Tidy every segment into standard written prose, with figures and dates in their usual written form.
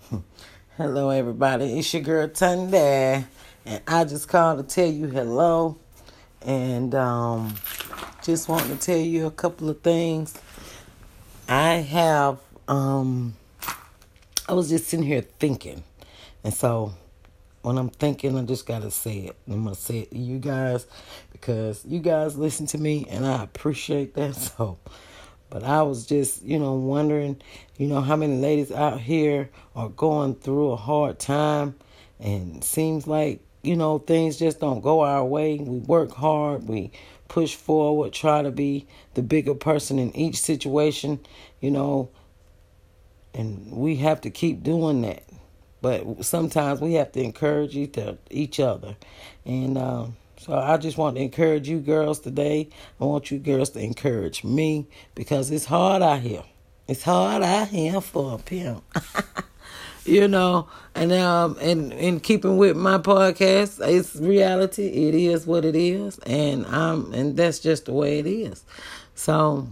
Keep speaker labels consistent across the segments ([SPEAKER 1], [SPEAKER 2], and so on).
[SPEAKER 1] Hello, everybody. It's your girl Tunde, and I just called to tell you hello, and just want to tell you a couple of things. I have I was just sitting here thinking, and so when I'm thinking, I just gotta say it. I'm gonna say it to you guys because you guys listen to me, and I appreciate that. So. But I was just, wondering, how many ladies out here are going through a hard time, and it seems like, things just don't go our way. We work hard, we push forward, try to be the bigger person in each situation, and we have to keep doing that. But sometimes we have to encourage each other. And so I just want to encourage you girls today. I want you girls to encourage me because it's hard out here. It's hard out here for a pimp. And in keeping with my podcast, it's reality. It is what it is. And that's just the way it is. So,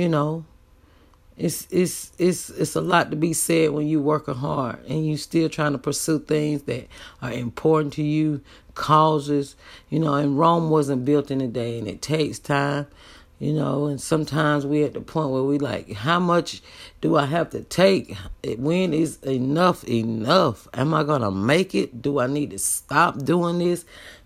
[SPEAKER 1] it's a lot to be said when you working hard and you still trying to pursue things that are important to you, causes, and Rome wasn't built in a day, and it takes time, and sometimes we at the point where we like, how much do I have to take? When is enough? Am I going to make it? Do I need to stop doing this?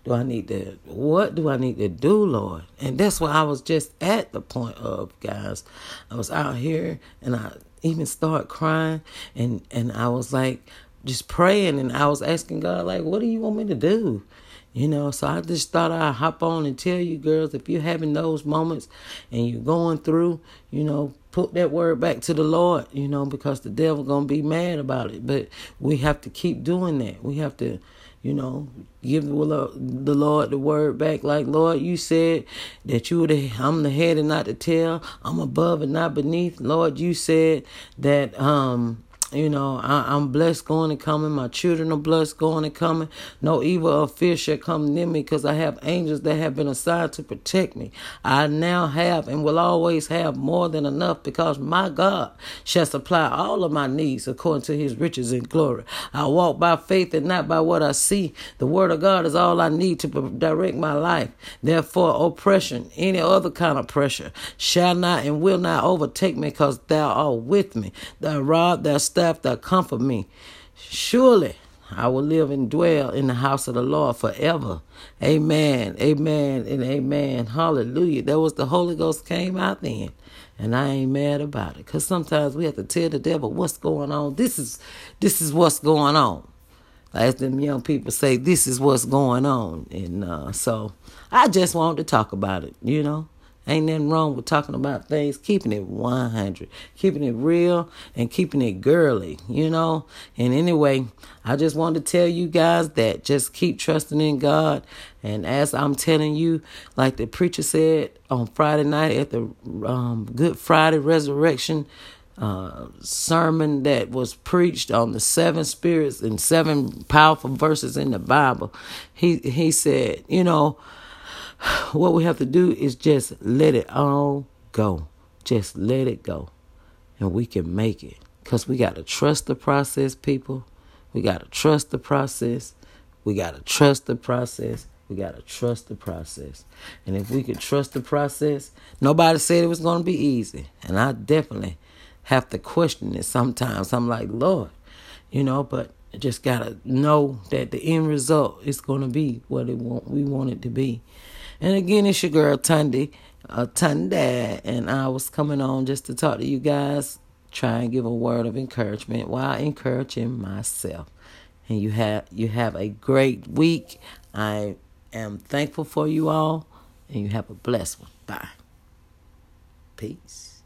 [SPEAKER 1] What do I need to do, Lord? And that's what I was just at the point of, guys. I was out here and I even started crying and I was like just praying, and I was asking God, like, what do you want me to do? So I just thought I'd hop on and tell you girls, if you're having those moments and you're going through, put that word back to the Lord, because the devil going to be mad about it. But we have to keep doing that. We have to, give the Lord the word back. Like, Lord, you said that I'm the head and not the tail. I'm above and not beneath. Lord, you said that, I'm blessed going and coming. My children are blessed going and coming. No evil or fear shall come near me because I have angels that have been assigned to protect me. I now have and will always have more than enough because my God shall supply all of my needs according to his riches and glory. I walk by faith and not by what I see. The word of God is all I need to direct my life. Therefore, oppression, any other kind of pressure, shall not and will not overtake me because thou art with me. Thy rod, thy staff, thou comfort me. Surely I will live and dwell in the house of the Lord forever. Amen, amen, and amen. Hallelujah. That was the Holy Ghost came out then. And I ain't mad about it. Because sometimes we have to tell the devil what's going on. This is what's going on. As them young people say, this is what's going on. And so I just wanted to talk about it, Ain't nothing wrong with talking about things, keeping it 100, keeping it real, and keeping it girly, And anyway, I just wanted to tell you guys that just keep trusting in God. And as I'm telling you, like the preacher said on Friday night at the Good Friday Resurrection sermon that was preached on the 7 spirits and 7 powerful verses in the Bible, he said, what we have to do is just let it all go. Just let it go. And we can make it. Because we got to trust the process, people. We got to trust the process. We got to trust the process. We got to trust the process. And if we could trust the process, nobody said it was going to be easy. And I definitely have to question it sometimes. I'm like, Lord, but I just got to know that the end result is going to be what we want it to be. And again, it's your girl Tunde, and I was coming on just to talk to you guys, try and give a word of encouragement while encouraging myself. And you have a great week. I am thankful for you all, and you have a blessed one. Bye. Peace.